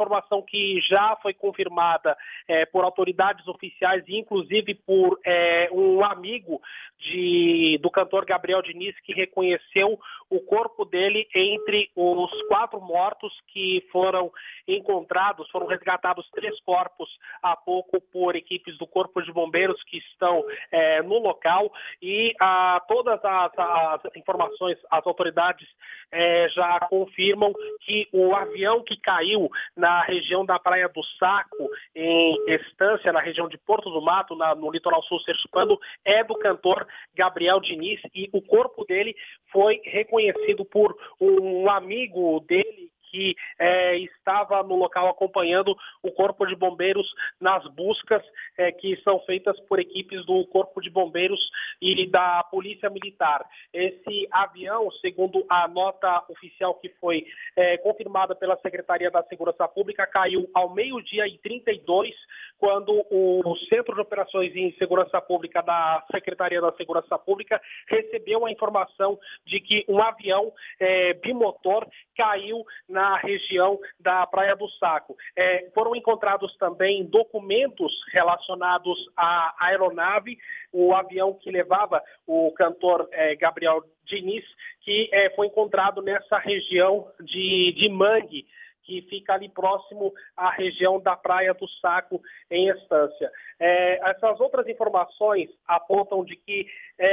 informação que já foi confirmada por autoridades oficiais, inclusive por um amigo do cantor Gabriel Diniz, que reconheceu o corpo dele entre os 4 mortos que foram encontrados. Foram resgatados 3 corpos há pouco por equipes do Corpo de Bombeiros que estão no local, e todas as informações, as autoridades já confirmam que o avião que caiu na região da Praia do Saco, em Estância, na região de Porto do Mato, no litoral sul sergipano, é do cantor Gabriel Diniz, e o corpo dele foi reconhecido por um amigo dele que estava no local acompanhando o Corpo de Bombeiros nas buscas que são feitas por equipes do Corpo de Bombeiros e da Polícia Militar. Esse avião, segundo a nota oficial que foi confirmada pela Secretaria da Segurança Pública, caiu ao 12h32, quando o Centro de Operações em Segurança Pública da Secretaria da Segurança Pública recebeu a informação de que um avião bimotor caiu na região da Praia do Saco. Foram encontrados também documentos relacionados à aeronave, o avião que levava o cantor Gabriel Diniz, que foi encontrado nessa região de Mangue, que fica ali próximo à região da Praia do Saco, em Estância. Essas outras informações apontam de que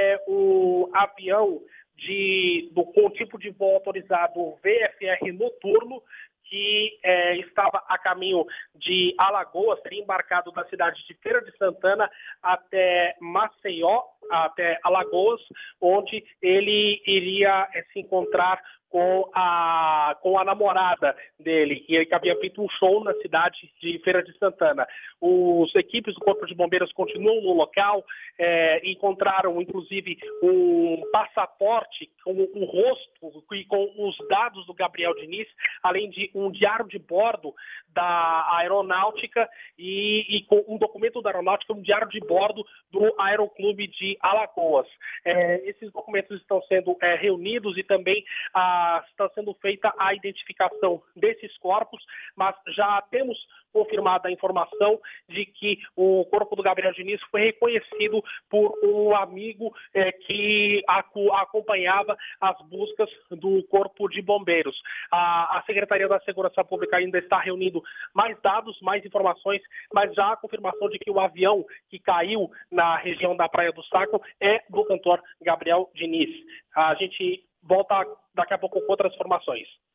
o avião com tipo de voo autorizado VFR noturno, que estava a caminho de Alagoas, seria embarcado da cidade de Feira de Santana até Maceió, até Alagoas, onde ele iria se encontrar com a namorada dele, que havia feito um show na cidade de Feira de Santana. As equipes do Corpo de Bombeiros continuam no local, encontraram inclusive um passaporte com o rosto e com os dados do Gabriel Diniz, além de um diário de bordo da aeronáutica e com um documento da aeronáutica, um diário de bordo do Aeroclube de Alagoas. Esses documentos estão sendo reunidos e também está sendo feita a identificação desses corpos, mas já temos confirmada a informação de que o corpo do Gabriel Diniz foi reconhecido por um amigo que acompanhava as buscas do Corpo de Bombeiros. A Secretaria da Segurança Pública ainda está reunindo mais dados, mais informações, mas já há a confirmação de que o avião que caiu na região da Praia do Saco é do cantor Gabriel Diniz. A gente volta daqui a pouco com outras informações.